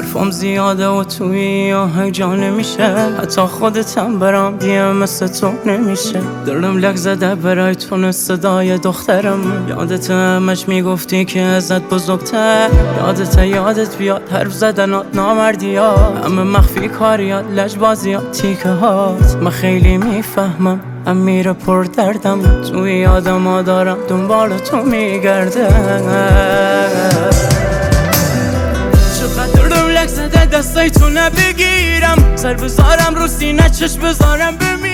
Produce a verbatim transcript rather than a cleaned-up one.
حرفم زیاده و توی آهنگ جا نمیشه، حتی خودتم برام دیگه مثل تو نمیشه. دلم لک زده برای تو نه صدای دخترم. یادت همش میگفتی که ازت بزرگتر، یادت یادت بیاد حرف زدنات نامردیات، همه مخفی کاریات لجبازیات تیکه هات. من خیلی میفهمم امیر پر دردم، توی یادم ها دارم دنبال تو میگردم. چقدر رو لک زده دستای تو نبگیرم، سر بذارم رو سینه چشم بذارم بمیرم.